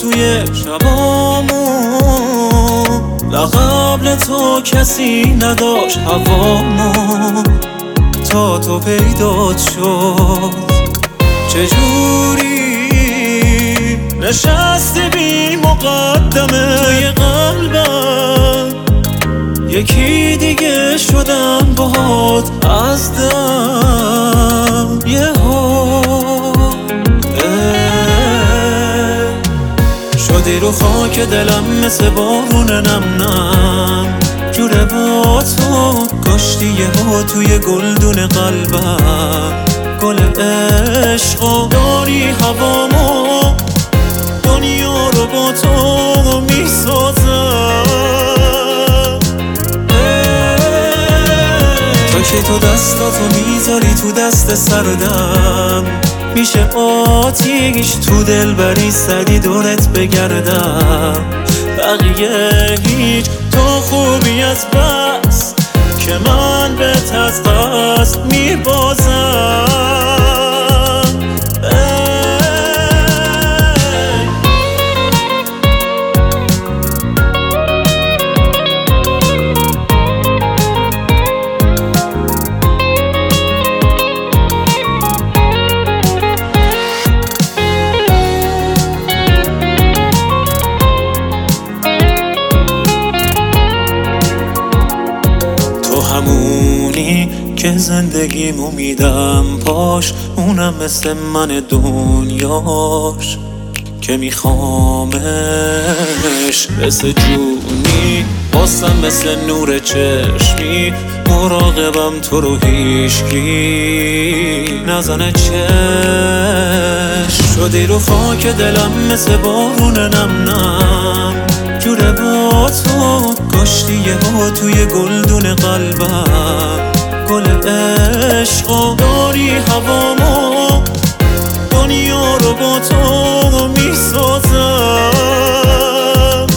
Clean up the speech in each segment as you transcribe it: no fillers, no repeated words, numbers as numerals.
توی شبامو، نه قبل تو کسی نداشت هوامو، تا تو پیدات شد. چجوری نشستی بی مقدمه توی قلبم، یکی دیگه شدم باهات از دم. شدی رو خاک دلم مثل بارون نم نم، جوره با تو کاشتی یهو توی گلدون قلبم. گل عشقا داری هوامو، دنیا رو با تو میسازم. تا که تو دستاتو میذاری تو دست سردم، میشه آتیش تو دل بری سدی دورت بگردم. بقیه هیچ، تو خوبی از بس که من بهت از قصد میبازم. همونی که زندگیمو میدم پاش، اونم مثل من دنیاش که میخوامش. مثل جونی باسم، مثل نور چشمی مراقبم تو رو هیشکی نزنه چشم. شدی رو خاک دلم مثل بارون نم نم، جوره با تو کاشتی یهو توی گلدون قلبم. گل عشقا داری هوامو، دنیا رو با تو میسازم.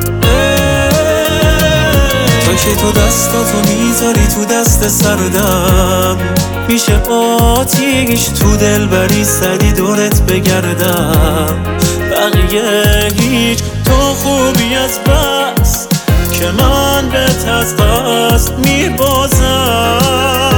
تا که تو دستاتو میذاری تو دست سردم، میشه آتیش تو دل بری سدی دورت بگردم. بقیه هیچ، تو خوبی از بس که من بهت از قصد میبازم.